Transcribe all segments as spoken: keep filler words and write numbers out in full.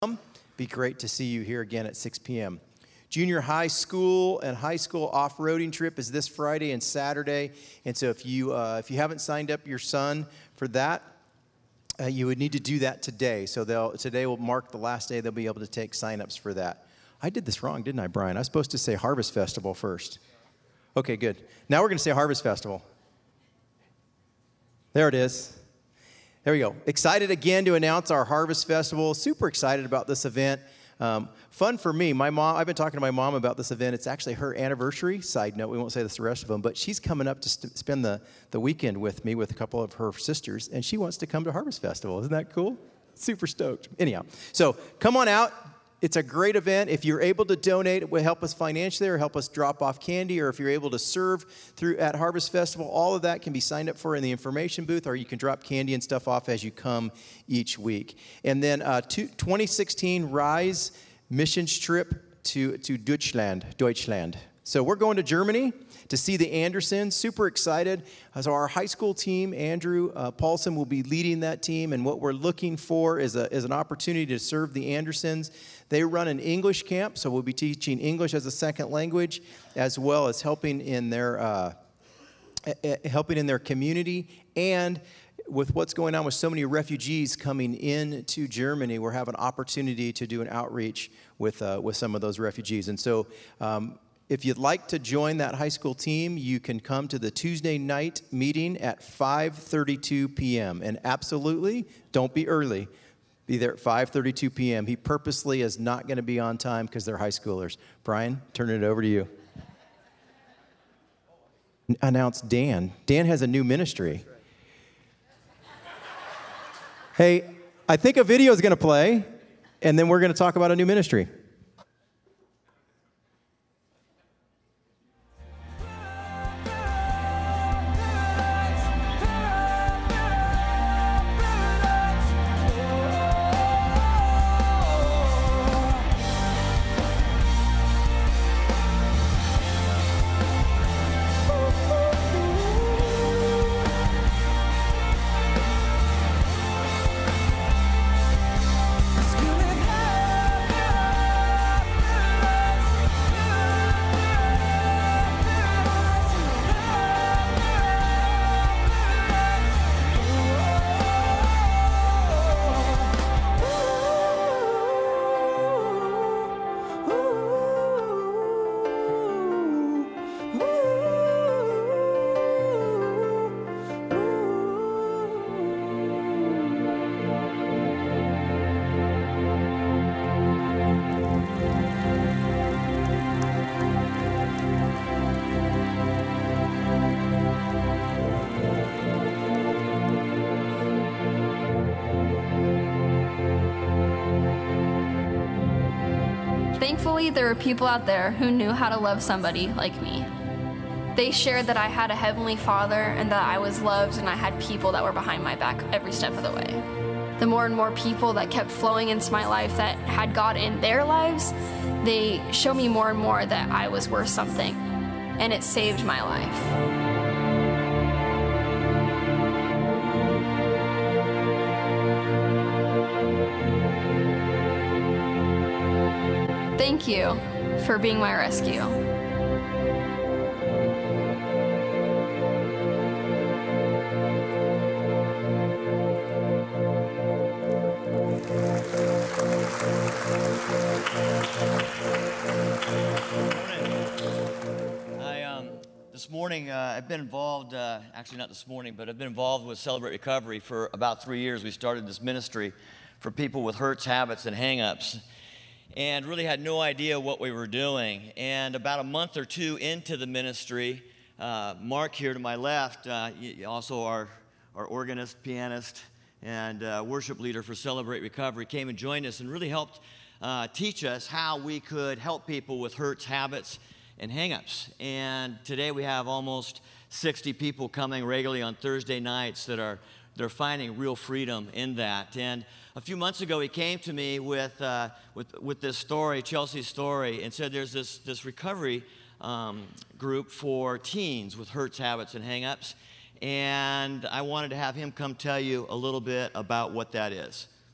Be great to see you here again at six p.m. Junior high school and high school off-roading trip is this Friday and Saturday. And so if you uh, if you haven't signed up your son for that, uh, you would need to do that today. So they'll today will mark the last day they'll be able to take sign-ups for that. I did this wrong, didn't I, Brian? I was supposed to say Harvest Festival first. Okay, good. Now we're going to say Harvest Festival. There it is. There we go. Excited again to announce our Harvest Festival. Super excited about this event. Um, fun for me. My mom, I've been talking to my mom about this event. It's actually her anniversary. Side note, we won't say this to the rest of them, but she's coming up to st- spend the, the weekend with me with a couple of her sisters, and she wants to come to Harvest Festival. Isn't that cool? Super stoked. Anyhow, so come on out. It's a great event. If you're able to donate, it will help us financially or help us drop off candy, or if you're able to serve through at Harvest Festival, all of that can be signed up for in the information booth, or you can drop candy and stuff off as you come each week. And then uh, two, twenty sixteen Rise missions trip to, to Deutschland, Deutschland. So we're going to Germany to see the Andersons. Super excited. So our high school team, Andrew uh, Paulson, will be leading that team. And what we're looking for is, a, is an opportunity to serve the Andersons. They run an English camp, so we'll be teaching English as a second language, as well as helping in their uh, helping in their community. And with what's going on with so many refugees coming into Germany, we're having an opportunity to do an outreach with uh, with some of those refugees. And so um, if you'd like to join that high school team, you can come to the Tuesday night meeting at five thirty-two p.m. And absolutely, don't be early. Be there at five thirty-two p.m. He purposely is not going to be on time because they're high schoolers. Brian, turn it over to you. Announce Dan. Dan has a new ministry. Hey, I think a video is going to play, and then we're going to talk about a new ministry. Thankfully, there were people out there who knew how to love somebody like me. They shared that I had a heavenly Father and that I was loved and I had people that were behind my back every step of the way. The more and more people that kept flowing into my life that had God in their lives, they showed me more and more that I was worth something, and it saved my life. Thank you for being my rescue. I, um, this morning, uh, I've been involved, uh, actually not this morning, but I've been involved with Celebrate Recovery for about three years. We started this ministry for people with hurts, habits, and hang-ups, and really had no idea what we were doing. And about a month or two into the ministry, uh, Mark here to my left, uh, also our, our organist, pianist, and uh, worship leader for Celebrate Recovery, came and joined us and really helped uh, teach us how we could help people with hurts, habits, and hang-ups. And today we have almost sixty people coming regularly on Thursday nights that are they're finding real freedom in that. And a few months ago, he came to me with uh, with, with this story, Chelsea's story, and said there's this, this recovery um, group for teens with hurts, habits, and hang-ups. And I wanted to have him come tell you a little bit about what that is.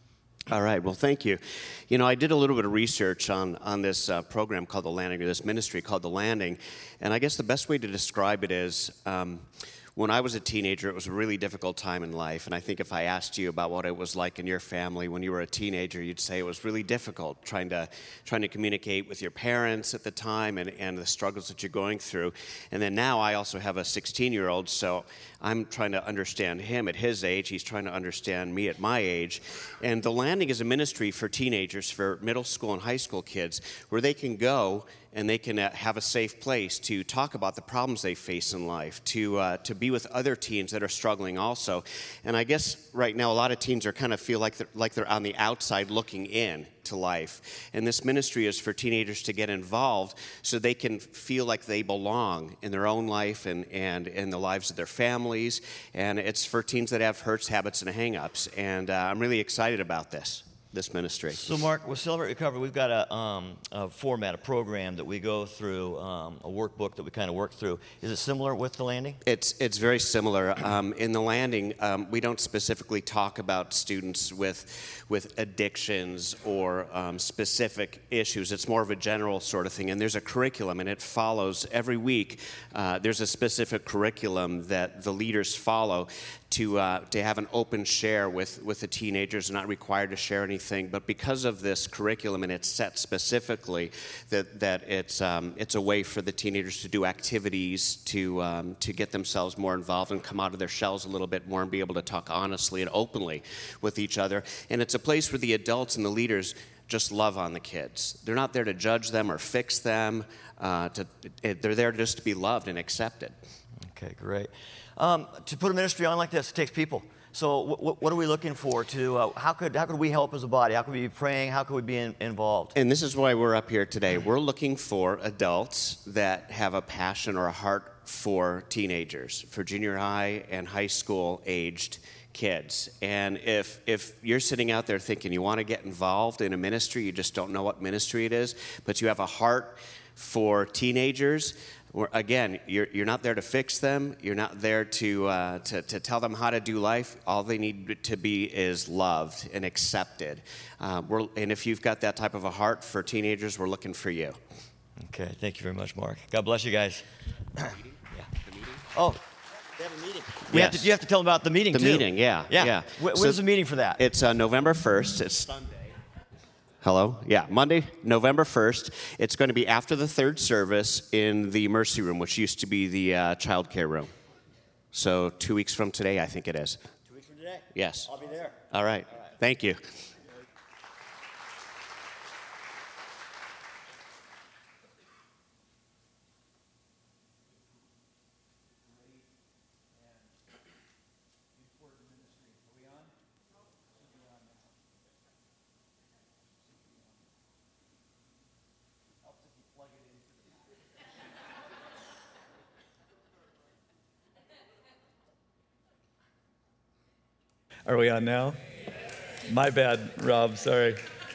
All right, well, thank you. You know, I did a little bit of research on, on this uh, program called The Landing, or this ministry called The Landing, and I guess the best way to describe it is, um, when I was a teenager, it was a really difficult time in life, and I think if I asked you about what it was like in your family when you were a teenager, you'd say it was really difficult trying to trying to communicate with your parents at the time and, and the struggles that you're going through. And then now I also have a sixteen-year-old, so I'm trying to understand him at his age. He's trying to understand me at my age. And The Landing is a ministry for teenagers, for middle school and high school kids, where they can go and they can uh, have a safe place to talk about the problems they face in life, to uh, to be with other teens that are struggling also. And I guess right now a lot of teens are kind of feel like they're, like they're on the outside looking in to life. And this ministry is for teenagers to get involved so they can feel like they belong in their own life and, and in the lives of their families. And it's for teens that have hurts, habits, and hang-ups. And uh, I'm really excited about this. This ministry. So, Mark, with Celebrate Recovery, we've got a, um, a format, a program that we go through, um, a workbook that we kind of work through. Is it similar with The Landing? It's it's very similar. Um, in The Landing, um, we don't specifically talk about students with with addictions or um, specific issues. It's more of a general sort of thing. And there's a curriculum, and it follows every week. Uh, there's a specific curriculum that the leaders follow to uh, to have an open share with, with the teenagers. They're not required to share anything, but because of this curriculum and it's set specifically that that it's um, it's a way for the teenagers to do activities to um, to get themselves more involved and come out of their shells a little bit more and be able to talk honestly and openly with each other. And it's a place where the adults and the leaders just love on the kids. They're not there to judge them or fix them. Uh, to, they're there just to be loved and accepted. Okay, great. Um, to put a ministry on like this, it takes people. So what, what are we looking for to, uh, how could how could we help as a body? How could we be praying? How could we be in, involved? And this is why we're up here today. We're looking for adults that have a passion or a heart for teenagers, for junior high and high school aged kids. And if if you're sitting out there thinking you want to get involved in a ministry, you just don't know what ministry it is, but you have a heart for teenagers, Or, again, you're, you're not there to fix them. You're not there to, uh, to to tell them how to do life. All they need to be is loved and accepted. Uh, we're, and if you've got that type of a heart for teenagers, we're looking for you. Okay, thank you very much, Mark. God bless you guys. Yeah. The meeting? Oh, they have a meeting. We Yes. have to, you have to tell them about the meeting, The too. meeting, yeah. Yeah. yeah. Wh- So When's the meeting for that? It's uh, November first. It's Sunday. Hello? Yeah, Monday, November first. It's going to be after the third service in the Mercy Room, which used to be the uh, child care room. So two weeks from today, I think it is. Two weeks from today? Yes. I'll be there. All right. All right. Thank you. Are we on now? My bad, Rob, sorry.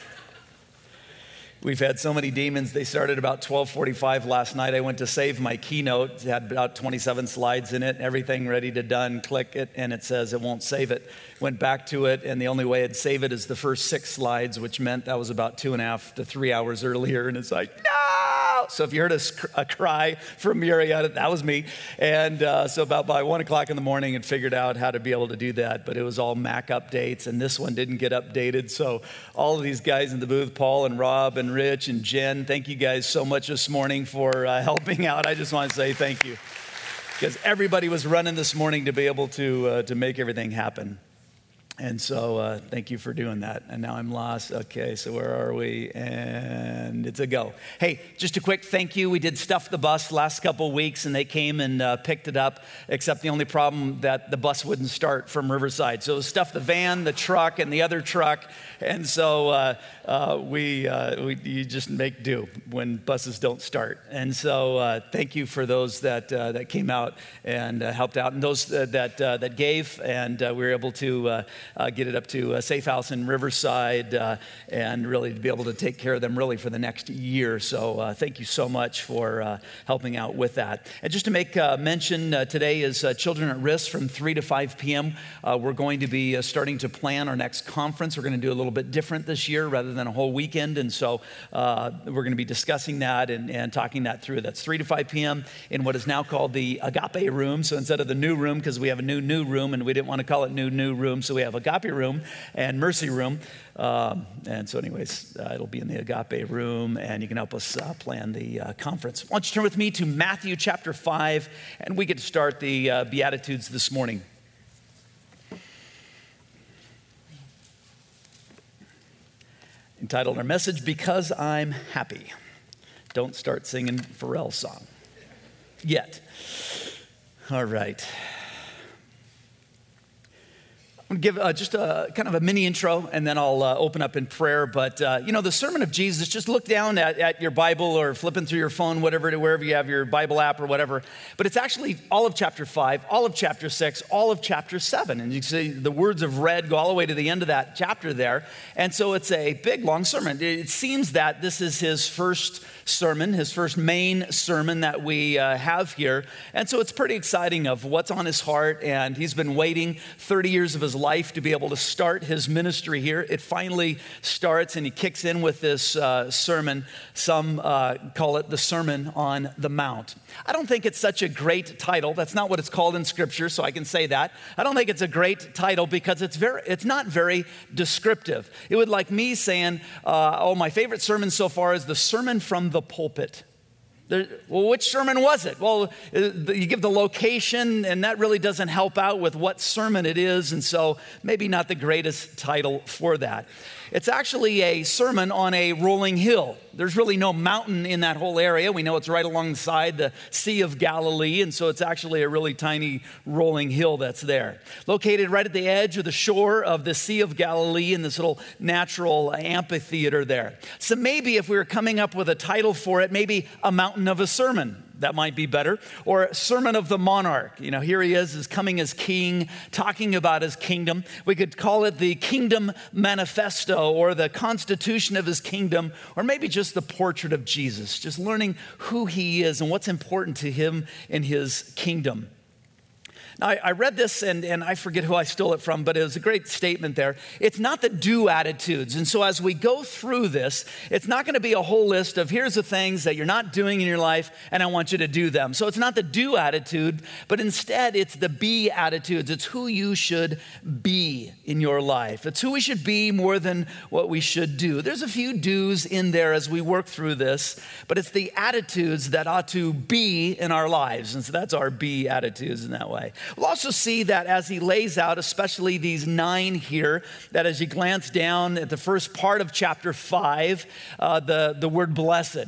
We've had so many demons. They started about twelve forty-five last night. I went to save my keynote. It had about twenty-seven slides in it, everything ready to done. Click it, and it says it won't save it. Went back to it, and the only way it'd save it is the first six slides, which meant that was about two and a half to three hours earlier. And it's like, no! So if you heard a, a cry from Muriel, that was me. And uh, so about by one o'clock in the morning, it figured out how to be able to do that. But it was all Mac updates, and this one didn't get updated. So all of these guys in the booth, Paul and Rob and Rich and Jen, thank you guys so much this morning for uh, helping out. I just want to say thank you, because everybody was running this morning to be able to uh, to make everything happen. And so uh, thank you for doing that. And now I'm lost. Okay, so where are we? And it's a go. Hey, just a quick thank you. We did Stuff the Bus last couple of weeks, and they came and uh, picked it up, except the only problem that the bus wouldn't start from Riverside. So it was Stuff the Van, the truck, and the other truck. And so uh, uh, we, uh, we you just make do when buses don't start. And so uh, thank you for those that uh, that came out and uh, helped out, and those uh, that uh, that gave, and uh, we were able to uh, uh, get it up to a safe house in Riverside, uh, and really to be able to take care of them really for the next year. So uh, thank you so much for uh, helping out with that. And just to make uh, mention, uh, today is uh, Children at Risk from three to five p.m. Uh, we're going to be uh, starting to plan our next conference. We're going to do a little bit different this year rather than a whole weekend. And so uh, we're going to be discussing that and, and talking that through. That's three to five p.m. in what is now called the Agape Room. So instead of the new room, because we have a new, new room, and we didn't want to call it new, new room, so we have Agape Room and Mercy Room. Um, and so anyways, uh, it'll be in the Agape Room, and you can help us uh, plan the uh, conference. Why don't you turn with me to Matthew chapter five, and we get to start the uh, Beatitudes this morning. Entitled our message, Because I'm Happy. Don't start singing Pharrell's song yet. All right. I'm going to give uh, just a kind of a mini intro, and then I'll uh, open up in prayer. But, uh, you know, the sermon of Jesus, just look down at, at your Bible or flipping through your phone, whatever, wherever you have your Bible app or whatever. But it's actually all of chapter five, all of chapter six, all of chapter seven. And you can see the words of red go all the way to the end of that chapter there. And so it's a big, long sermon. It seems that this is his first sermon, his first main sermon that we uh, have here. And so it's pretty exciting of what's on his heart. And he's been waiting thirty years of his life to be able to start his ministry here. It finally starts, and he kicks in with this uh, sermon. Some uh, call it the Sermon on the Mount. I don't think it's such a great title. That's not what it's called in Scripture, so I can say that. I don't think it's a great title because it's very, it's not very descriptive. It would like me saying, uh, oh, my favorite sermon so far is the Sermon from the Pulpit. There, well, which sermon was it? Well, you give the location, and that really doesn't help out with what sermon it is, and so maybe not the greatest title for that. It's actually a sermon on a rolling hill. There's really no mountain in that whole area. We know it's right alongside the Sea of Galilee, and so it's actually a really tiny rolling hill that's there. Located right at the edge of the shore of the Sea of Galilee in this little natural amphitheater there. So maybe if we were coming up with a title for it, maybe A Mountain of a Sermon. That might be better. Or Sermon of the Monarch. You know, here he is, is coming as king, talking about his kingdom. We could call it the Kingdom Manifesto or the Constitution of his kingdom, or maybe just the portrait of Jesus, just learning who he is and what's important to him in his kingdom. Now, I, I read this, and, and I forget who I stole it from, but it was a great statement there. It's not the do attitudes. And so as we go through this, it's not going to be a whole list of here's the things that you're not doing in your life, and I want you to do them. So it's not the do attitude, but instead it's the be attitudes. It's who you should be in your life. It's who we should be more than what we should do. There's a few do's in there as we work through this, but it's the attitudes that ought to be in our lives. And so that's our be attitudes in that way. We'll also see that as he lays out, especially these nine here, that as you glance down at the first part of chapter five, uh, the, the word blessed.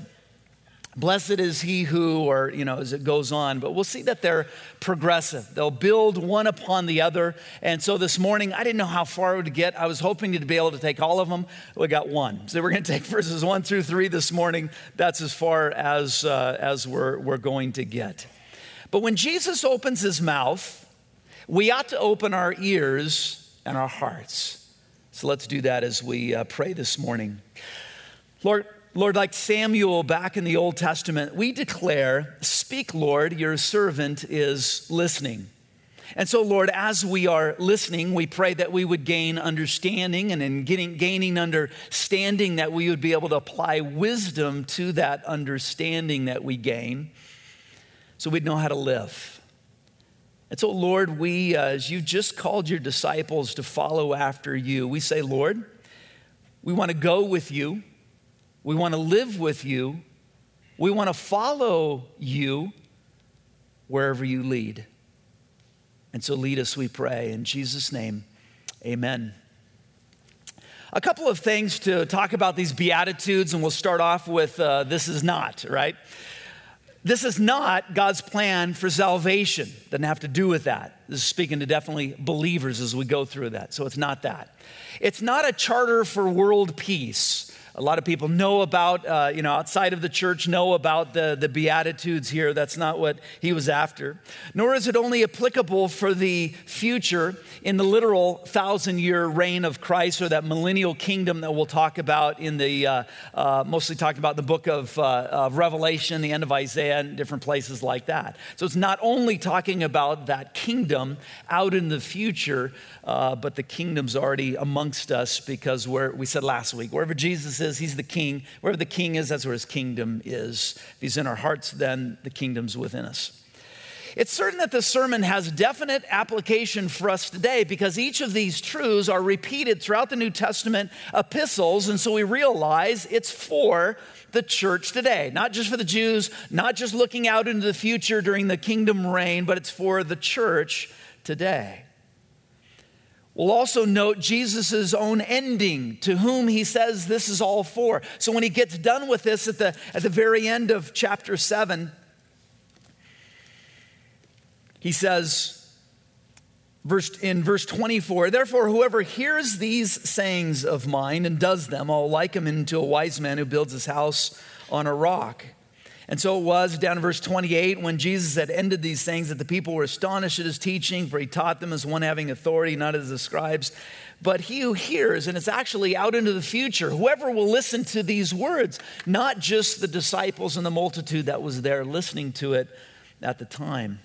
Blessed is he who, or, you know, as it goes on, but we'll see that they're progressive. They'll build one upon the other. And so this morning, I didn't know how far it would get. I was hoping to be able to take all of them. We got one. So we're going to take verses one through three this morning. That's as far as, uh, as we're, we're going to get. But when Jesus opens his mouth, we ought to open our ears and our hearts. So let's do that as we uh, pray this morning. Lord, Lord, like Samuel back in the Old Testament, we declare, speak, Lord, your servant is listening. And so, Lord, as we are listening, we pray that we would gain understanding, and in getting, gaining understanding that we would be able to apply wisdom to that understanding that we gain, so we'd know how to live. And so, Lord, we, uh, as you just called your disciples to follow after you, we say, Lord, we want to go with you. We want to live with you. We want to follow you wherever you lead. And so lead us, we pray. In Jesus' name, amen. A couple of things to talk about these Beatitudes, and we'll start off with uh, this is not, right? This is not God's plan for salvation. Doesn't have to do with that. This is speaking to definitely believers as we go through that. So it's not that. It's not a charter for world peace. A lot of people know about, uh, you know, outside of the church, know about the, the Beatitudes here. That's not what he was after. Nor is it only applicable for the future in the literal thousand-year reign of Christ, or that millennial kingdom that we'll talk about in the, uh, uh, mostly talked about in the book of, uh, of Revelation, the end of Isaiah, and different places like that. So it's not only talking about that kingdom out in the future, uh, but the kingdom's already amongst us, because where we said last week, wherever Jesus is, he's the king. Wherever the king is, that's where his kingdom is. If he's in our hearts, then the kingdom's within us. It's certain that this sermon has definite application for us today, because each of these truths are repeated throughout the New Testament epistles, and so we realize it's for the church today. Not just for the Jews, not just looking out into the future during the kingdom reign, but it's for the church today. We'll also note Jesus' own ending, to whom he says this is all for. So when he gets done with this at the, at the very end of chapter seven, he says, verse, in verse twenty-four, therefore whoever hears these sayings of mine and does them, I'll liken him to a wise man who builds his house on a rock. And so it was, down in verse twenty-eight, when Jesus had ended these things, that the people were astonished at his teaching, for he taught them as one having authority, not as the scribes. But he who hears, and it's actually out into the future, whoever will listen to these words, not just the disciples and the multitude that was there listening to it at the time.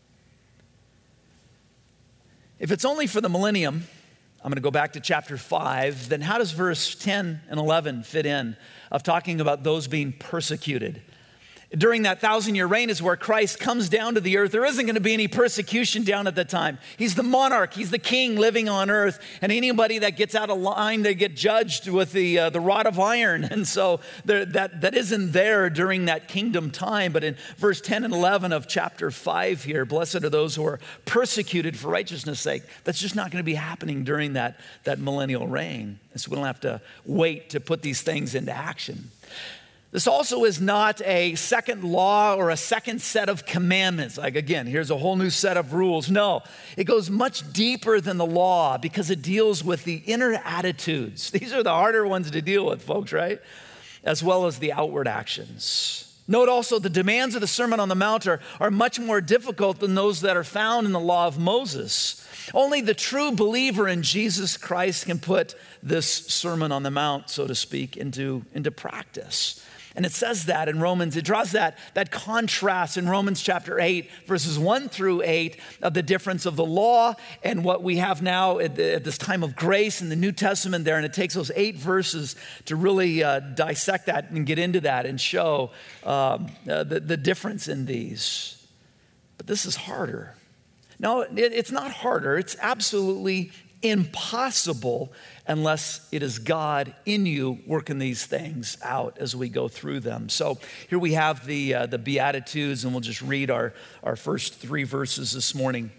If it's only for the millennium, I'm going to go back to chapter five, then how does verse ten and eleven fit in of talking about those being persecuted? During that thousand-year reign is where Christ comes down to the earth. There isn't going to be any persecution down at that time. He's the monarch. He's the king living on earth. And anybody that gets out of line, they get judged with the, uh, the rod of iron. And so there, that, that isn't there during that kingdom time. But in verse ten and eleven of chapter five here, blessed are those who are persecuted for righteousness' sake. That's just not going to be happening during that, that millennial reign. And so we don't have to wait to put these things into action. This also is not a second law or a second set of commandments. Like, again, here's a whole new set of rules. No, it goes much deeper than the law, because it deals with the inner attitudes. These are the harder ones to deal with, folks, right? As well as the outward actions. Note also the demands of the Sermon on the Mount are, are much more difficult than those that are found in the law of Moses. Only the true believer in Jesus Christ can put this Sermon on the Mount, so to speak, into, into practice. And it says that in Romans, it draws that, that contrast in Romans chapter eight, verses one through eight, of the difference of the law and what we have now at, the, at this time of grace in the New Testament there. And it takes those eight verses to really uh, dissect that and get into that and show um, uh, the, the difference in these. But this is harder. No, it, it's not harder. It's absolutely impossible unless it is God in you working these things out as we go through them. So here we have the uh, the Beatitudes, and we'll just read our, our first three verses this morning.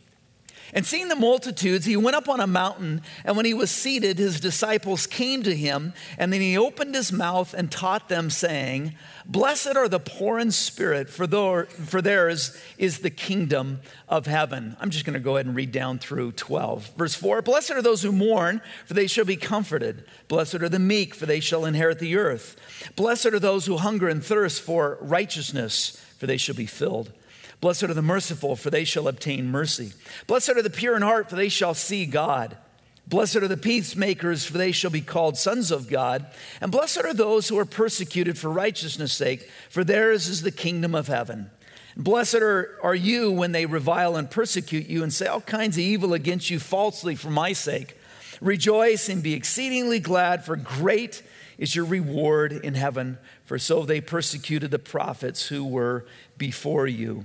And seeing the multitudes, he went up on a mountain, and when he was seated, his disciples came to him, and then he opened his mouth and taught them, saying, blessed are the poor in spirit, for, their, for theirs is the kingdom of heaven. I'm just going to go ahead and read down through twelve. Verse four, blessed are those who mourn, for they shall be comforted. Blessed are the meek, for they shall inherit the earth. Blessed are those who hunger and thirst for righteousness, for they shall be filled. Blessed are the merciful, for they shall obtain mercy. Blessed are the pure in heart, for they shall see God. Blessed are the peacemakers, for they shall be called sons of God. And blessed are those who are persecuted for righteousness' sake, for theirs is the kingdom of heaven. And blessed are, are you when they revile and persecute you and say all kinds of evil against you falsely for my sake. Rejoice and be exceedingly glad, for great is your reward in heaven, for so they persecuted the prophets who were before you.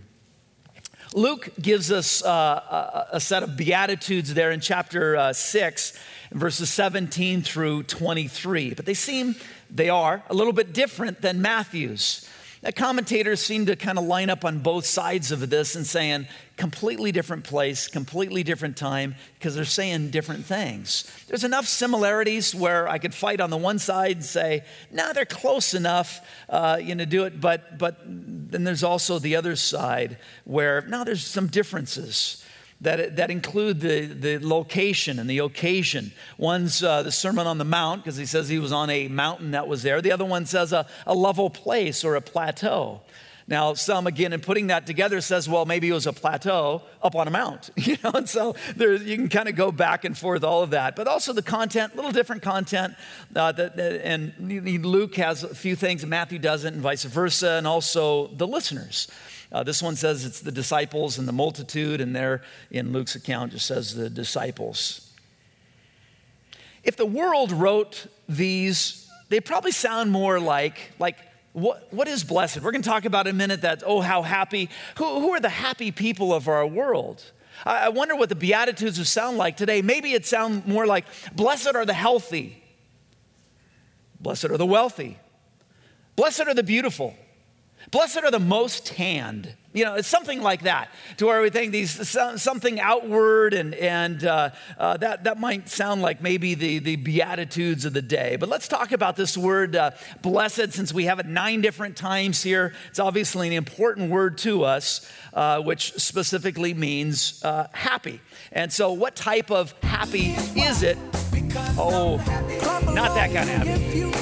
Luke gives us uh, a, a set of Beatitudes there in chapter uh, six, verses seventeen through twenty-three. But they seem, they are, a little bit different than Matthew's. Now, commentators seem to kind of line up on both sides of this and saying completely different place, completely different time, because they're saying different things. There's enough similarities where I could fight on the one side and say, no, nah, they're close enough, uh, you know, do it. But but then there's also the other side where, no, there's some differences. that, that include the, the location and the occasion. One's uh, the Sermon on the Mount, because he says he was on a mountain that was there. The other one says a, a level place or a plateau. Now, some, again, in putting that together says, well, maybe it was a plateau up on a mount, you know, and so there, you can kind of go back and forth, all of that. But also the content, a little different content, uh, that, and Luke has a few things, and Matthew doesn't, and vice versa, and also the listeners. Uh, this one says it's the disciples and the multitude, and there in Luke's account just says the disciples. If the world wrote these, they probably sound more like, like, What, what is blessed? We're going to talk about in a minute that, oh, how happy. Who, who are the happy people of our world? I, I wonder what the Beatitudes would sound like today. Maybe it sound more like, blessed are the healthy. Blessed are the wealthy. Blessed are the beautiful. Blessed are the most tanned. You know, it's something like that, to where we think these something outward, and and uh, uh, that that might sound like maybe the the Beatitudes of the day. But let's talk about this word uh, blessed, since we have it nine different times here. It's obviously an important word to us, uh, which specifically means uh, happy. And so, what type of happy is it? Oh, not that kind of happy.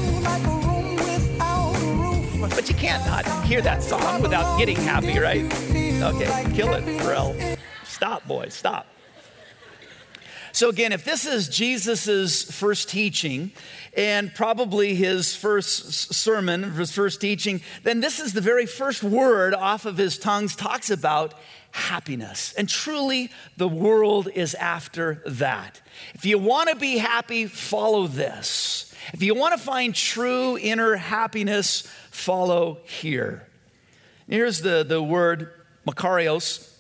But you can't not hear that song without getting happy, right? Okay, kill it, Pharrell. Stop, boy, stop. So again, if this is Jesus's first teaching, and probably his first sermon, his first teaching, then this is the very first word off of his tongue talks about happiness. And truly, the world is after that. If you want to be happy, follow this. If you want to find true inner happiness, follow here. Here's the, the word makarios.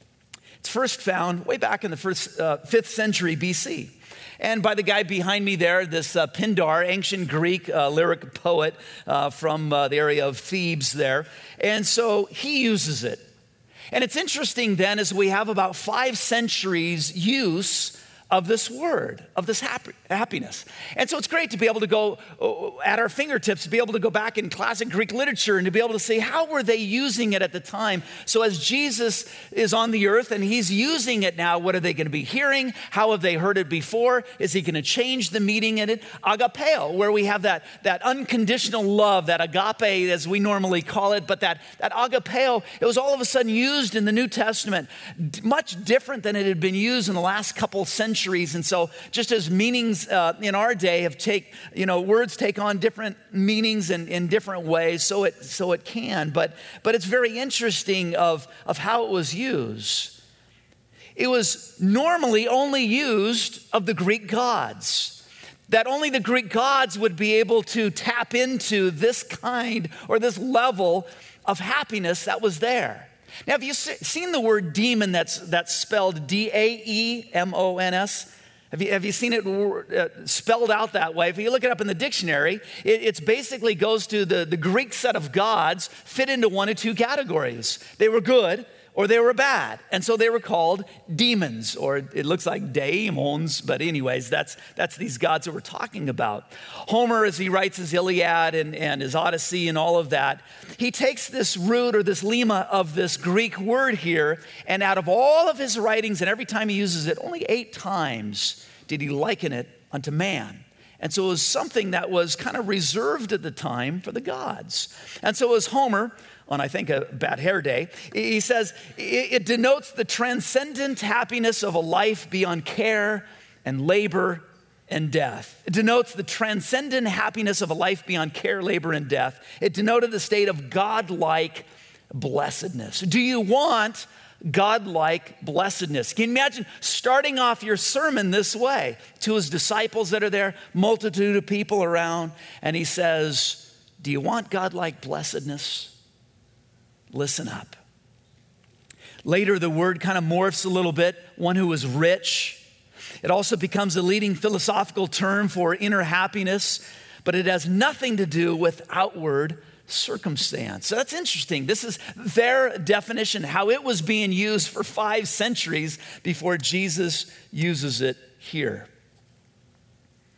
It's first found way back in the first, uh, fifth century B C. And by the guy behind me there, this uh, Pindar, ancient Greek uh, lyric poet uh, from uh, the area of Thebes there. And so he uses it. And it's interesting then, as we have about five centuries use of this word, of this happy, happiness. And so it's great to be able to go uh, at our fingertips, to be able to go back in classic Greek literature and to be able to say, how were they using it at the time? So as Jesus is on the earth and he's using it now, what are they going to be hearing? How have they heard it before? Is he going to change the meaning in it? Agapeo, where we have that, that unconditional love, that agape as we normally call it, but that, that agapeo, it was all of a sudden used in the New Testament, d- much different than it had been used in the last couple centuries. And so just as meanings uh, in our day have take, you know, words take on different meanings in, in different ways, so it so it can. But but it's very interesting of, of how it was used. It was normally only used of the Greek gods. That only the Greek gods would be able to tap into this kind or this level of happiness that was there. Now, have you seen the word demon that's that's spelled D A E M O N S? Have you, have you seen it uh, spelled out that way? If you look it up in the dictionary, it it's basically goes to the, the Greek set of gods fit into one of two categories. They were good or they were bad. And so they were called demons, or it looks like daemons, but anyways, that's that's these gods that we're talking about. Homer, as he writes his Iliad and, and his Odyssey and all of that, he takes this root or this lema of this Greek word here, and out of all of his writings, and every time he uses it, only eight times did he liken it unto man. And so it was something that was kind of reserved at the time for the gods. And so as Homer, on I think a bad hair day, he says, it denotes the transcendent happiness of a life beyond care and labor and death. It denotes the transcendent happiness of a life beyond care, labor, and death. It denoted the state of godlike blessedness. Do you want godlike blessedness? Can you imagine starting off your sermon this way to his disciples that are there, multitude of people around, and he says, do you want godlike blessedness? Listen up. Later, the word kind of morphs a little bit, one who is rich. It also becomes a leading philosophical term for inner happiness, but it has nothing to do with outward circumstance. So that's interesting. This is their definition, how it was being used for five centuries before Jesus uses it here.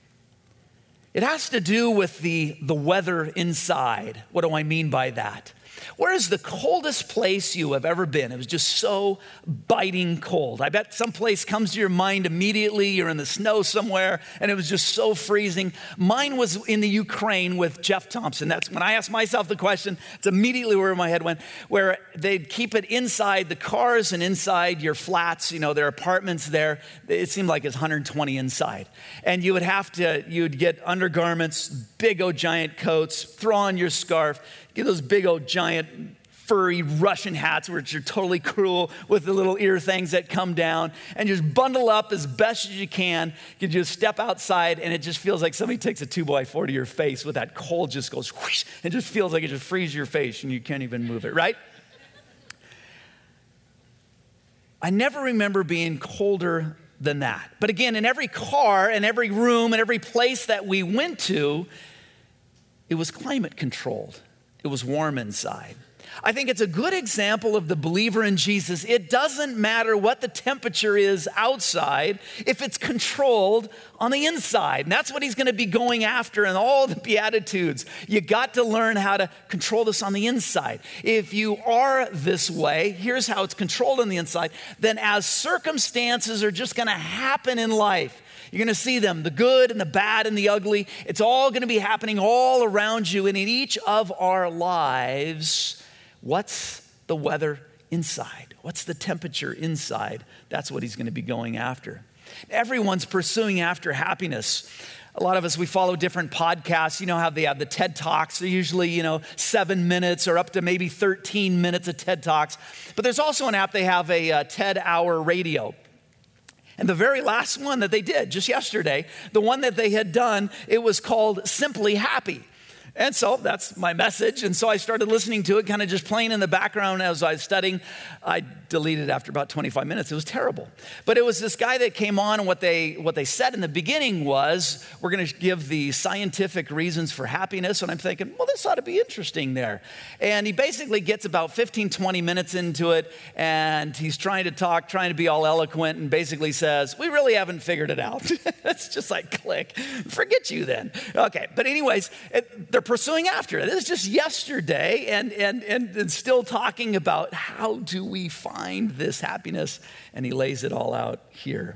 It has to do with the, the weather inside. What do I mean by that? Where is the coldest place you have ever been? It was just so biting cold. I bet some place comes to your mind immediately. You're in the snow somewhere, and it was just so freezing. Mine was in the Ukraine with Jeff Thompson. That's when I asked myself the question, it's immediately where my head went, where they'd keep it inside the cars and inside your flats, you know, their apartments there. It seemed like it's one hundred twenty inside. And you would have to, you'd get undergarments, big old giant coats, throw on your scarf, get those big old giant furry Russian hats, which are totally cruel with the little ear things that come down, and just bundle up as best as you can. You just step outside, and it just feels like somebody takes a two by four to your face with that cold just goes whoosh, and just feels like it just freezes your face, and you can't even move it, right? I never remember being colder than that. But again, in every car, and every room, and every place that we went to, it was climate controlled. It was warm inside. I think it's a good example of the believer in Jesus. It doesn't matter what the temperature is outside if it's controlled on the inside. And that's what he's going to be going after in all the Beatitudes. You got to learn how to control this on the inside. If you are this way, here's how it's controlled on the inside, then as circumstances are just going to happen in life, you're going to see them, the good and the bad and the ugly. It's all going to be happening all around you and in each of our lives. What's the weather inside? What's the temperature inside? That's what he's going to be going after. Everyone's pursuing after happiness. A lot of us, we follow different podcasts. You know how they have the TED Talks. They're usually, you know, seven minutes or up to maybe thirteen minutes of TED Talks. But there's also an app, they have a uh, TED Hour Radio. And the very last one that they did just yesterday, the one that they had done, it was called Simply Happy. And so that's my message. And so I started listening to it, kind of just playing in the background as I was studying. I deleted it after about twenty-five minutes. It was terrible. But it was this guy that came on, and what they what they said in the beginning was, we're going to give the scientific reasons for happiness. And I'm thinking, well, this ought to be interesting there. And he basically gets about fifteen, twenty minutes into it, and he's trying to talk, trying to be all eloquent, and basically says, we really haven't figured it out. It's just like, click. Forget you then. Okay. But anyways, it, they're pursuing after it. It was just yesterday, and, and, and, and still talking about how do we find this happiness, and he lays it all out here.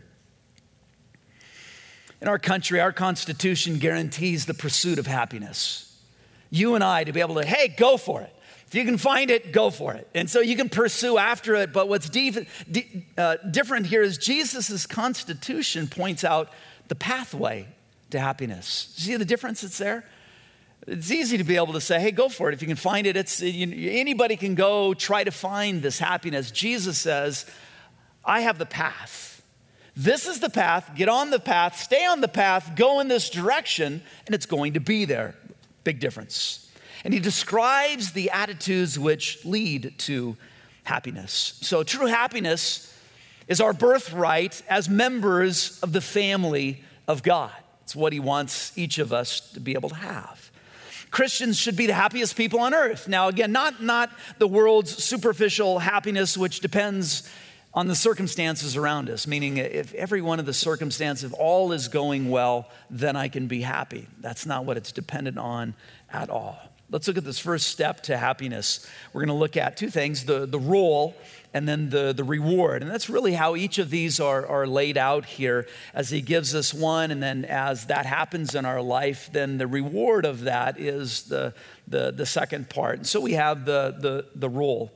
In our country, our Constitution guarantees the pursuit of happiness. You and I to be able to, hey, go for it. If you can find it, go for it. And so you can pursue after it, but what's deep, d- uh, different here is Jesus' Constitution points out the pathway to happiness. See the difference that's there? It's easy to be able to say, hey, go for it. If you can find it, it's you, anybody can go try to find this happiness. Jesus says, I have the path. This is the path. Get on the path. Stay on the path. Go in this direction, and it's going to be there. Big difference. And he describes the attitudes which lead to happiness. So true happiness is our birthright as members of the family of God. It's what he wants each of us to be able to have. Christians should be the happiest people on earth. Now, again, not, not the world's superficial happiness, which depends on the circumstances around us, meaning if every one of the circumstances, if all is going well, then I can be happy. That's not what it's dependent on at all. Let's look at this first step to happiness. We're going to look at two things, the, the role and then the, the reward. And that's really how each of these are, are laid out here as he gives us one. And then as that happens in our life, then the reward of that is the, the, the second part. And so we have the, the, the role.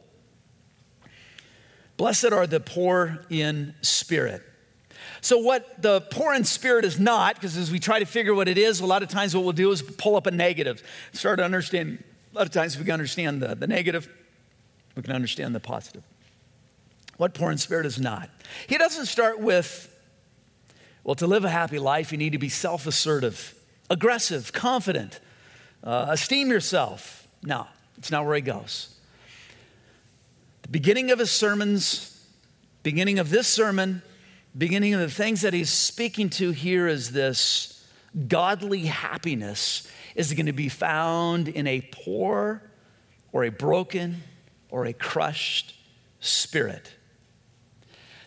Blessed are the poor in spirit. So what the poor in spirit is not, because as we try to figure what it is, a lot of times what we'll do is pull up a negative, start to understand. A lot of times if we can understand the, the negative, we can understand the positive. What poor in spirit is not. He doesn't start with, well, to live a happy life, you need to be self-assertive, aggressive, confident, uh, esteem yourself. No, it's not where he goes. The beginning of his sermons, beginning of this sermon, beginning of the things that he's speaking to here is this godly happiness is going to be found in a poor or a broken or a crushed spirit.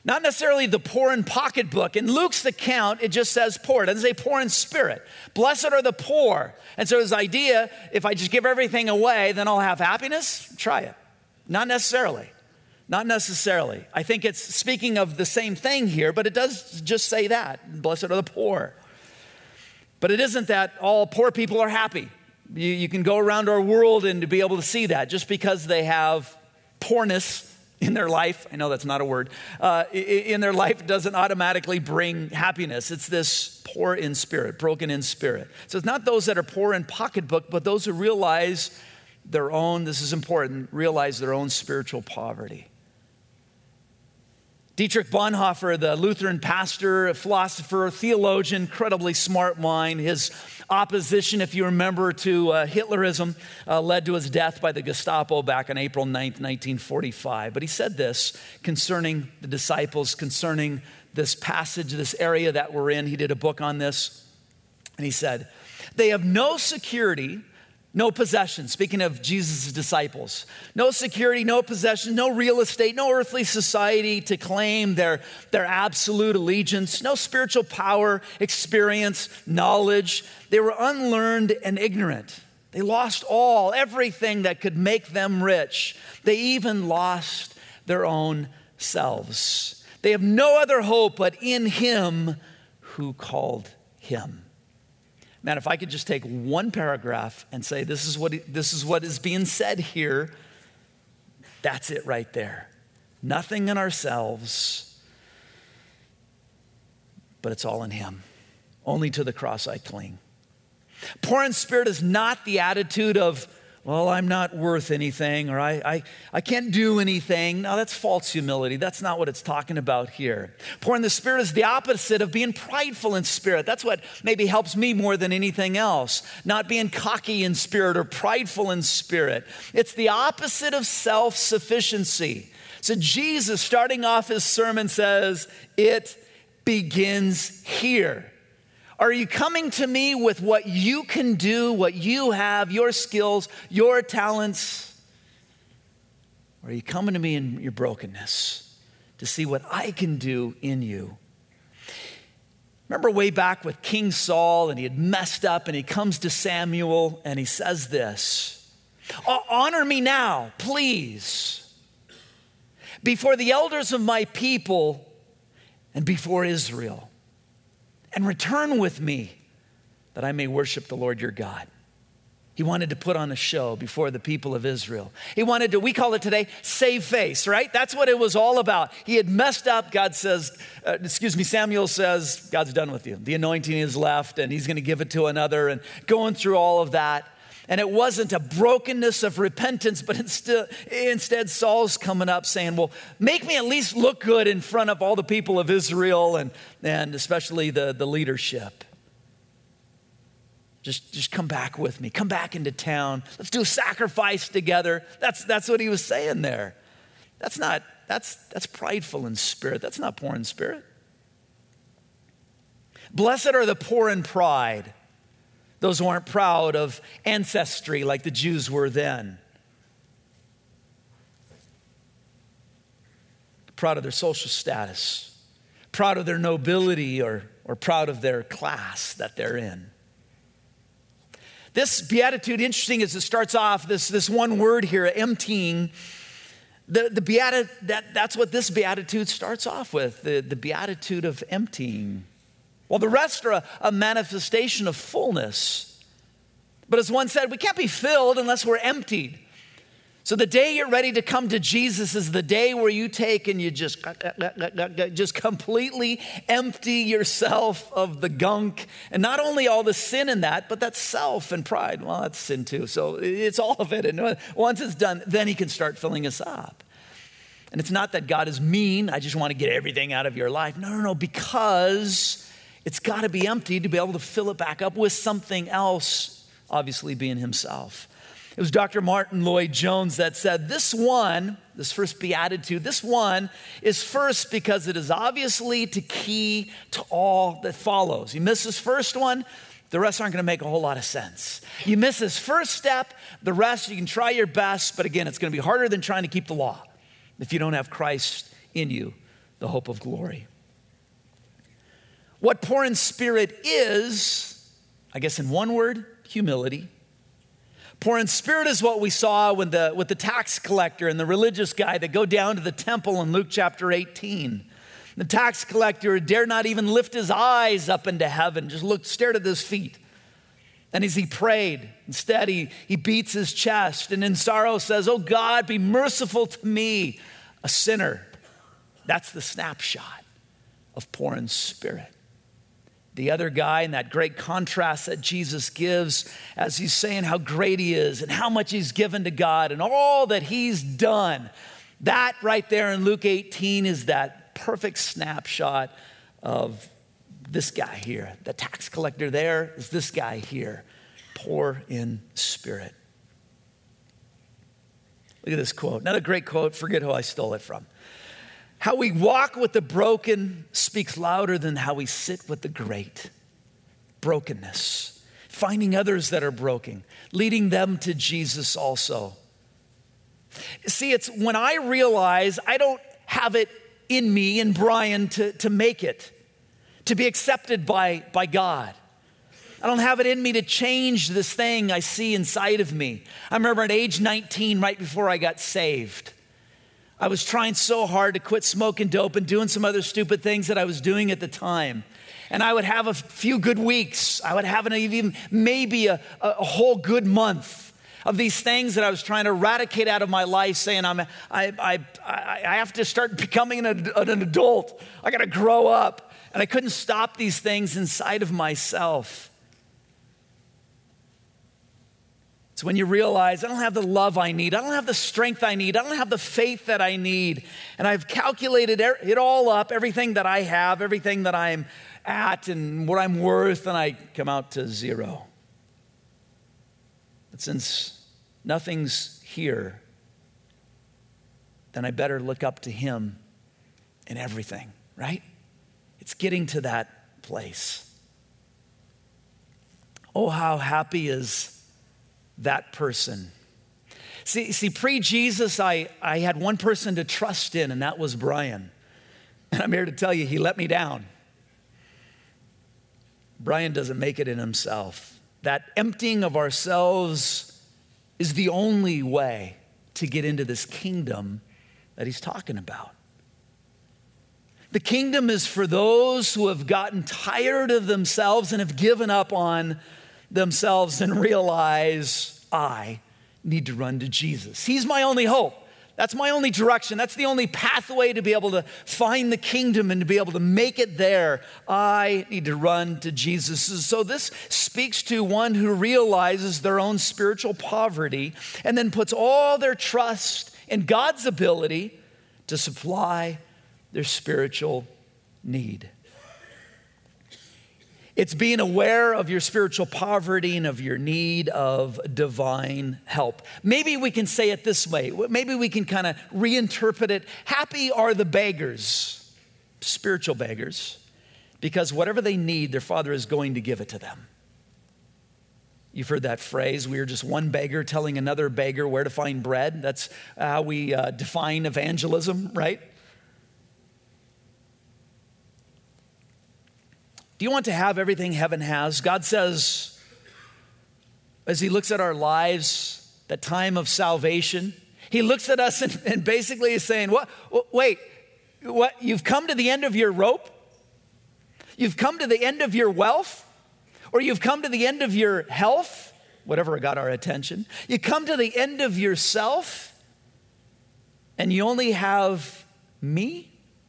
Not necessarily the poor in pocketbook. In Luke's account, it just says poor. It doesn't say poor in spirit. Blessed are the poor. And so his idea, if I just give everything away, then I'll have happiness. Try it. Not necessarily. Not necessarily. I think it's speaking of the same thing here, but it does just say that. Blessed are the poor. But it isn't that all poor people are happy. You, you can go around our world and to be able to see that just because they have poorness in their life, I know that's not a word, uh, in their life doesn't automatically bring happiness. It's this poor in spirit, broken in spirit. So it's not those that are poor in pocketbook, but those who realize their own, this is important, realize their own spiritual poverty. Dietrich Bonhoeffer, the Lutheran pastor, philosopher, theologian, incredibly smart mind. His opposition, if you remember, to uh, Hitlerism uh, led to his death by the Gestapo back on April ninth, nineteen forty-five. But he said this concerning the disciples, concerning this passage, this area that we're in. He did a book on this. And he said, they have no security, no possession, speaking of Jesus' disciples. No security, no possession, no real estate, no earthly society to claim their, their absolute allegiance, no spiritual power, experience, knowledge. They were unlearned and ignorant. They lost all, everything that could make them rich. They even lost their own selves. They have no other hope but in him who called him. Man, if I could just take one paragraph and say, this is what this is what is being said here, that's it right there. Nothing in ourselves, but it's all in him. Only to the cross I cling. Poor in spirit is not the attitude of, well, I'm not worth anything, or I, I, I can't do anything. No, that's false humility. That's not what it's talking about here. Poor in the spirit is the opposite of being prideful in spirit. That's what maybe helps me more than anything else. Not being cocky in spirit or prideful in spirit. It's the opposite of self-sufficiency. So Jesus, starting off his sermon, says, it begins here. Are you coming to me with what you can do, what you have, your skills, your talents? Or are you coming to me in your brokenness to see what I can do in you? Remember way back with King Saul, and he had messed up, and he comes to Samuel and he says this, honor me now, please, before the elders of my people and before Israel. And return with me that I may worship the Lord your God. He wanted to put on a show before the people of Israel. He wanted to, we call it today, save face, right? That's what it was all about. He had messed up. God says, uh, excuse me, Samuel says, God's done with you. The anointing is left and he's going to give it to another, and going through all of that. And it wasn't a brokenness of repentance, but instead, instead Saul's coming up saying, well, make me at least look good in front of all the people of Israel and, and especially the, the leadership. Just, just come back with me. Come back into town. Let's do a sacrifice together. That's, that's what he was saying there. That's not, that's, that's prideful in spirit. That's not poor in spirit. Blessed are the poor in pride. Those who aren't proud of ancestry like the Jews were then. Proud of their social status. Proud of their nobility, or, or proud of their class that they're in. This beatitude, interesting as it starts off, this, this one word here, emptying. The, the beati- that, that's what this beatitude starts off with, the, the beatitude of emptying. Well, the rest are a, a manifestation of fullness. But as one said, we can't be filled unless we're emptied. So the day you're ready to come to Jesus is the day where you take and you just, just completely empty yourself of the gunk. And not only all the sin in that, but that self and pride. Well, that's sin too. So it's all of it. And once it's done, then he can start filling us up. And it's not that God is mean. I just want to get everything out of your life. No, no, no, because it's got to be emptied to be able to fill it back up with something else, obviously being himself. It was Doctor Martin Lloyd-Jones that said, this one, this first beatitude, this one is first because it is obviously the key to all that follows. You miss this first one, the rest aren't going to make a whole lot of sense. You miss this first step, the rest you can try your best, but again, it's going to be harder than trying to keep the law if you don't have Christ in you, the hope of glory. What poor in spirit is, I guess in one word, humility. Poor in spirit is what we saw with the, with the tax collector and the religious guy that go down to the temple in Luke chapter eighteen. The tax collector dared not even lift his eyes up into heaven, just looked, stared at his feet. And as he prayed, instead he, he beats his chest and in sorrow says, "Oh God, be merciful to me, a sinner." That's the snapshot of poor in spirit. The other guy, in that great contrast that Jesus gives as he's saying how great he is and how much he's given to God and all that he's done. That right there in Luke eighteen is that perfect snapshot of this guy here. The tax collector there is this guy here, poor in spirit. Look at this quote. Another great quote. Forget who I stole it from. How we walk with the broken speaks louder than how we sit with the great. Brokenness. Finding others that are broken. Leading them to Jesus also. See, it's when I realize I don't have it in me and Brian to, to make it. To be accepted by, by God. I don't have it in me to change this thing I see inside of me. I remember at age nineteen, right before I got saved, I was trying so hard to quit smoking dope and doing some other stupid things that I was doing at the time. And I would have a few good weeks. I would have an even maybe a, a whole good month of these things that I was trying to eradicate out of my life, saying I'm, I, I, I have to start becoming an, an adult. I got to grow up. And I couldn't stop these things inside of myself. It's when you realize I don't have the love I need. I don't have the strength I need. I don't have the faith that I need. And I've calculated it all up, everything that I have, everything that I'm at and what I'm worth, and I come out to zero. But since nothing's here, then I better look up to him in everything, right? It's getting to that place. Oh, how happy is that person. See, see, pre-Jesus, I, I had one person to trust in, and that was Brian. And I'm here to tell you, he let me down. Brian doesn't make it in himself. That emptying of ourselves is the only way to get into this kingdom that he's talking about. The kingdom is for those who have gotten tired of themselves and have given up on themselves and realize I need to run to Jesus. He's my only hope. That's my only direction. That's the only pathway to be able to find the kingdom and to be able to make it there. I need to run to Jesus. So this speaks to one who realizes their own spiritual poverty and then puts all their trust in God's ability to supply their spiritual need. It's being aware of your spiritual poverty and of your need of divine help. Maybe we can say it this way. Maybe we can kind of reinterpret it. Happy are the beggars, spiritual beggars, because whatever they need, their Father is going to give it to them. You've heard that phrase, we are just one beggar telling another beggar where to find bread. That's how we uh, define evangelism, right? Do you want to have everything heaven has? God says, as he looks at our lives, that time of salvation, he looks at us and, and basically is saying, what, wait, what? You've come to the end of your rope? You've come to the end of your wealth? Or you've come to the end of your health? Whatever got our attention. You come to the end of yourself and you only have me?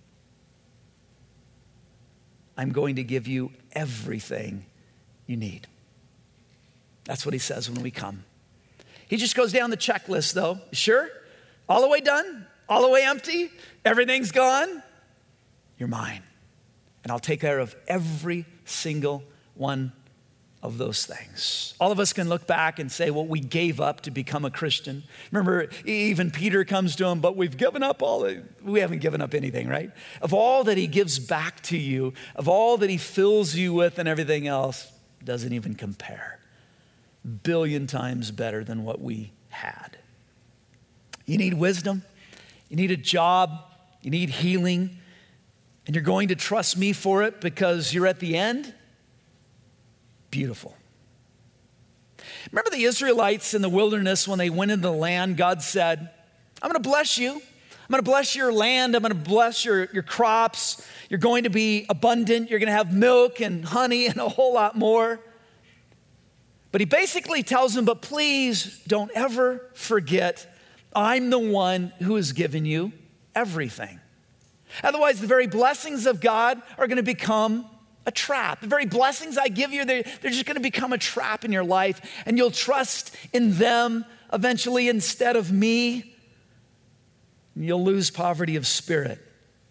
I'm going to give you everything you need. That's what he says when we come. He just goes down the checklist though. Sure? All the way done? All the way empty? Everything's gone? You're mine. And I'll take care of every single one of those things. All of us can look back and say, well, we gave up to become a Christian. Remember, even Peter comes to him, but we've given up all, we haven't given up anything, right? Of all that he gives back to you, of all that he fills you with and everything else, doesn't even compare. Billion times better than what we had. You need wisdom. You need a job. You need healing. And you're going to trust me for it because you're at the end? Beautiful. Remember the Israelites in the wilderness when they went into the land, God said, I'm going to bless you. I'm going to bless your land. I'm going to bless your, your crops. You're going to be abundant. You're going to have milk and honey and a whole lot more. But he basically tells them, but please don't ever forget, I'm the one who has given you everything. Otherwise, the very blessings of God are going to become a trap. The very blessings I give you, they're, they're just going to become a trap in your life, and you'll trust in them eventually instead of me. You'll lose poverty of spirit.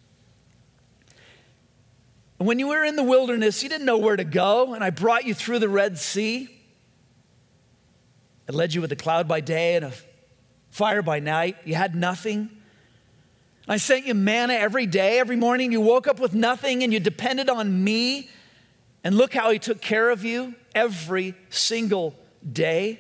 When you were in the wilderness, you didn't know where to go, and I brought you through the Red Sea. I led you with a cloud by day and a fire by night. You had nothing. I sent you manna every day. Every morning you woke up with nothing and you depended on me. And look how he took care of you every single day.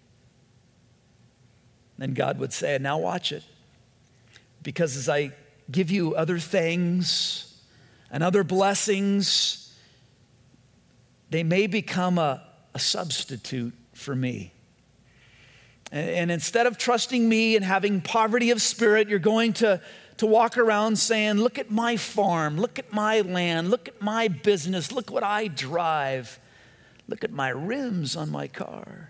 Then God would say, now watch it. Because as I give you other things and other blessings, they may become a, a substitute for me. And, and instead of trusting me and having poverty of spirit, you're going to, to walk around saying, look at my farm, look at my land, look at my business, look what I drive, look at my rims on my car.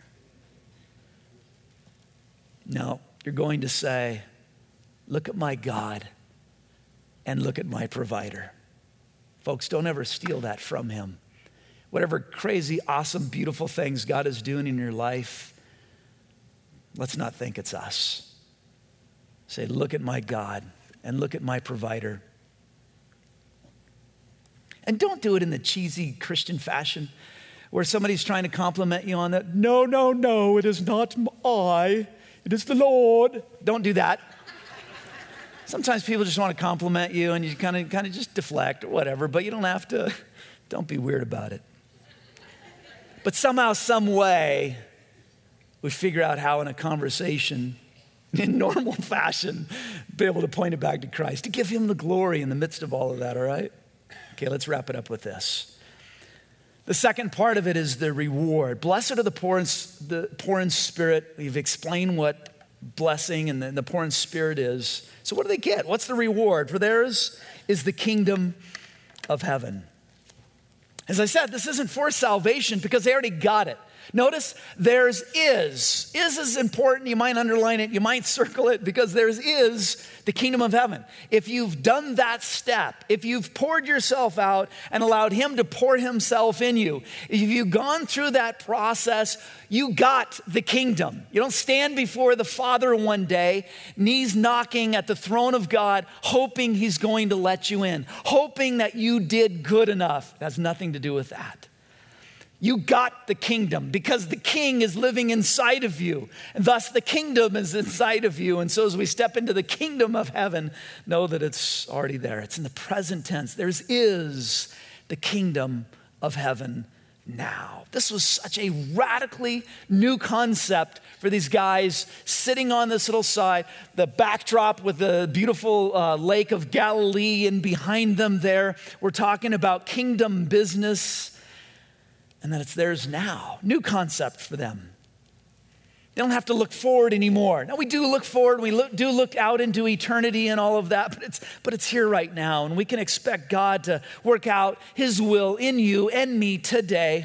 No, you're going to say, look at my God and look at my provider. Folks, don't ever steal that from him. Whatever crazy, awesome, beautiful things God is doing in your life, let's not think it's us. Say, look at my God and look at my provider. And don't do it in the cheesy Christian fashion where somebody's trying to compliment you on that. No, no, no, it is not I. It is the Lord. Don't do that. Sometimes people just want to compliment you and you kind of kind of just deflect or whatever, but you don't have to. Don't be weird about it. But somehow, some way, we figure out how in a conversation, in normal fashion, be able to point it back to Christ, to give him the glory in the midst of all of that, all right? Okay, let's wrap it up with this. The second part of it is the reward. Blessed are the poor in, the poor in spirit. We've explained what blessing and the, the poor in spirit is. So what do they get? What's the reward? For theirs is the kingdom of heaven. As I said, this isn't for salvation because they already got it. Notice theirs is. Is is important. You might underline it. You might circle it because theirs is the kingdom of heaven. If you've done that step, if you've poured yourself out and allowed him to pour himself in you, if you've gone through that process, you got the kingdom. You don't stand before the Father one day, knees knocking at the throne of God, hoping he's going to let you in, hoping that you did good enough. It has nothing to do with that. You got the kingdom because the king is living inside of you. And thus the kingdom is inside of you. And so as we step into the kingdom of heaven, know that it's already there. It's in the present tense. There's is the kingdom of heaven now. This was such a radically new concept for these guys sitting on this little side, the backdrop with the beautiful uh, lake of Galilee, and behind them there, we're talking about kingdom business. And that it's theirs now. New concept for them. They don't have to look forward anymore. Now we do look forward, we look, do look out into eternity and all of that, but it's, but it's here right now. And we can expect God to work out his will in you and me today.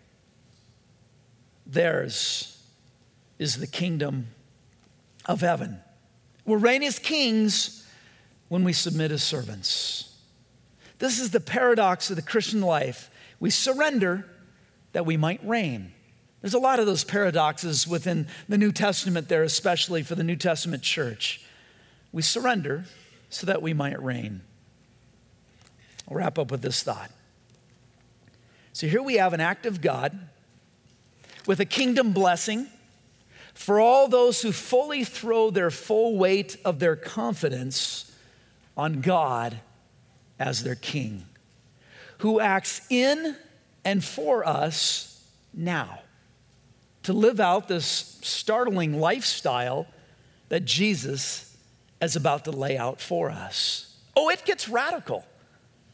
Theirs is the kingdom of heaven. We'll reign as kings when we submit as servants. This is the paradox of the Christian life. We surrender that we might reign. There's a lot of those paradoxes within the New Testament there, especially for the New Testament church. We surrender so that we might reign. I'll wrap up with this thought. So here we have an act of God with a kingdom blessing for all those who fully throw their full weight of their confidence on God as their king, who acts in and for us now to live out this startling lifestyle that Jesus is about to lay out for us. Oh, it gets radical.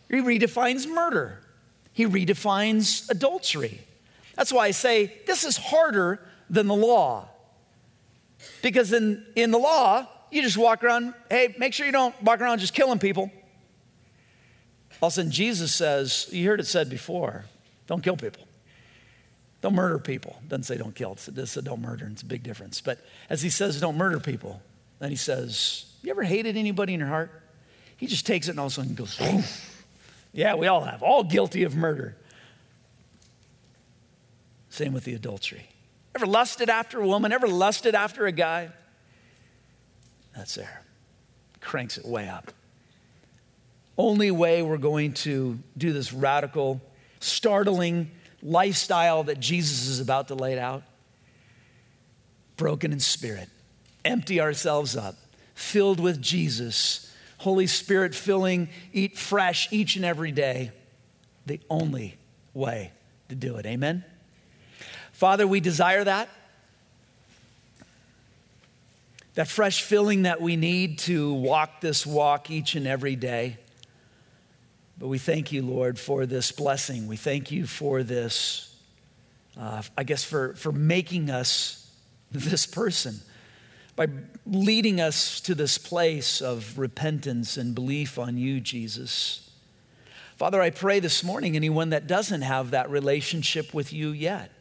He redefines murder. He redefines adultery. That's why I say this is harder than the law. Because in, in the law, you just walk around, hey, make sure you don't walk around just killing people. All of a sudden, Jesus says, you heard it said before, don't kill people. Don't murder people. Doesn't say don't kill. It said don't murder, and it's a big difference. But as he says don't murder people, then he says, you ever hated anybody in your heart? He just takes it and all of a sudden goes, oof. Yeah, we all have, all guilty of murder. Same with the adultery. Ever lusted after a woman? Ever lusted after a guy? That's there. Cranks it way up. Only way we're going to do this radical, startling lifestyle that Jesus is about to lay out. Broken in spirit. Empty ourselves up. Filled with Jesus. Holy Spirit filling, eat fresh each and every day. The only way to do it. Amen? Father, we desire that. That fresh filling that we need to walk this walk each and every day. But we thank you, Lord, for this blessing. We thank you for this, uh, I guess, for, for making us this person. By leading us to this place of repentance and belief on you, Jesus. Father, I pray this morning, anyone that doesn't have that relationship with you yet.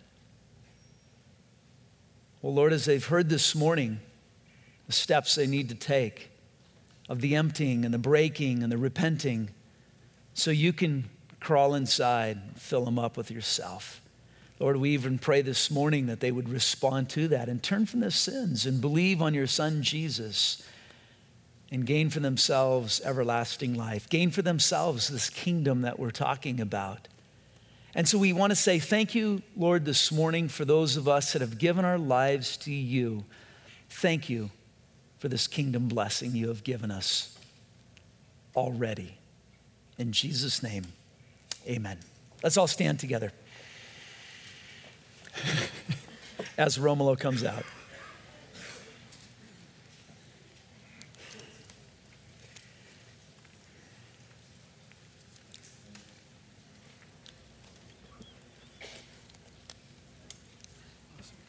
Well, Lord, as they've heard this morning, the steps they need to take of the emptying and the breaking and the repenting, so you can crawl inside, fill them up with yourself. Lord, we even pray this morning that they would respond to that and turn from their sins and believe on your Son, Jesus, and gain for themselves everlasting life, gain for themselves this kingdom that we're talking about. And so we want to say thank you, Lord, this morning for those of us that have given our lives to you. Thank you for this kingdom blessing you have given us already. In Jesus' name, amen. Let's all stand together as Romulo comes out.